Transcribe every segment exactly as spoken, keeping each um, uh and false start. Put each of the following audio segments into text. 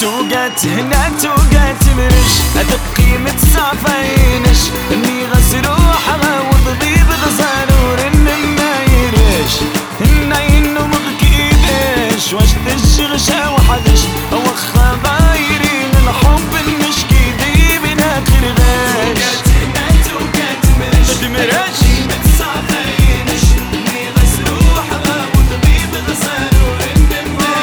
توقات هنا توقات مرش أدقي متصافينش إني غسروح وضبيب غزانور إن ما يرش إنا إنو مغكيدش واش تشغش وحدش وخا بايري من الحب المشكي دي بنا كرغاش توقات هنا توقات مرش مرش متصافينش إني غسروح وضبيب غزانور إن ما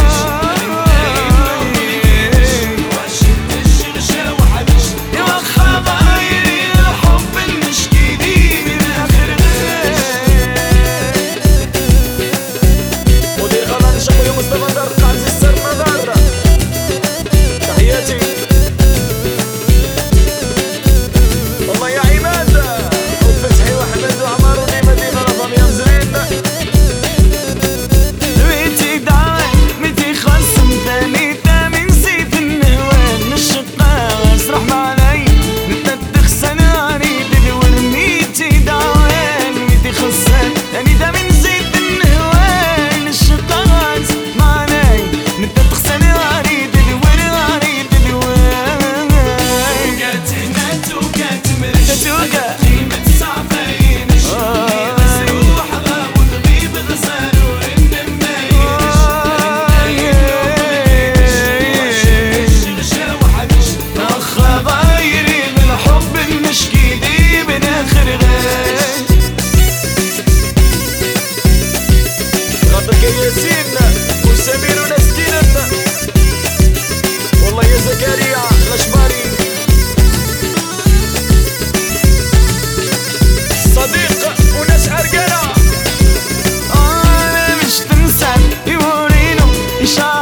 ياسيننا وسمير ونستيننا والله يا زكريا الاشباري صديق وناس عرقانة. انا مش تنسى يورينو